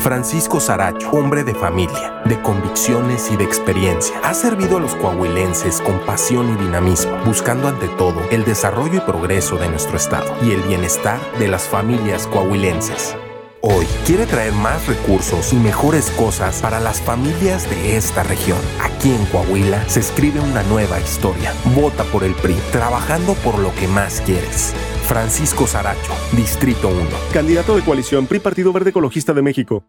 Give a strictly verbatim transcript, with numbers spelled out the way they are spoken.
Francisco Saracho, hombre de familia, de convicciones y de experiencia, ha servido a los coahuilenses con pasión y dinamismo, buscando ante todo el desarrollo y progreso de nuestro estado y el bienestar de las familias coahuilenses. Hoy quiere traer más recursos y mejores cosas para las familias de esta región. Aquí en Coahuila se escribe una nueva historia. Vota por el P R I, trabajando por lo que más quieres. Francisco Saracho, Distrito uno. Candidato de coalición P R I Partido Verde Ecologista de México.